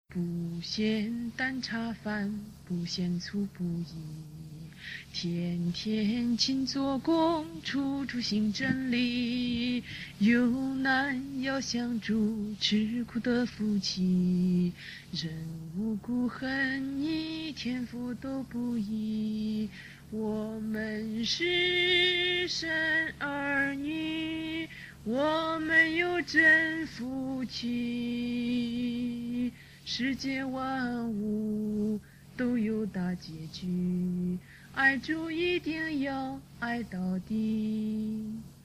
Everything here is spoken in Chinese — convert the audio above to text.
不嫌淡茶饭，不嫌醋不宜。天天勤做工，处处行真理。有难要相助，吃苦的夫妻。人无孤恨你，天父都不易。我们是神儿女，我们有真福气。世界万物都有大结局，爱主一定要爱到底。